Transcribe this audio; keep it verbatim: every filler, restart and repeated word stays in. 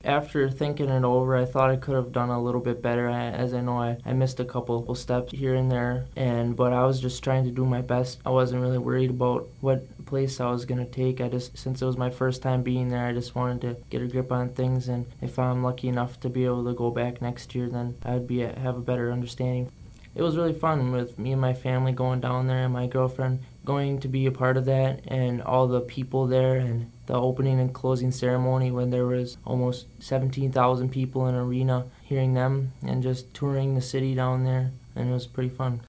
After thinking it over, I thought I could have done a little bit better, as I know I, I missed a couple steps here and there, and but I was just trying to do my best. I wasn't really worried about what place I was going to take. I just, since it was my first time being there, I just wanted to get a grip on things, and if I'm lucky enough to be able to go back next year, then I'd be have a better understanding. It was really fun with me and my family going down there, and my girlfriend going to be a part of that, and all the people there, and the opening and closing ceremony when there was almost seventeen thousand people in an arena, hearing them and just touring the city down there, and it was pretty fun.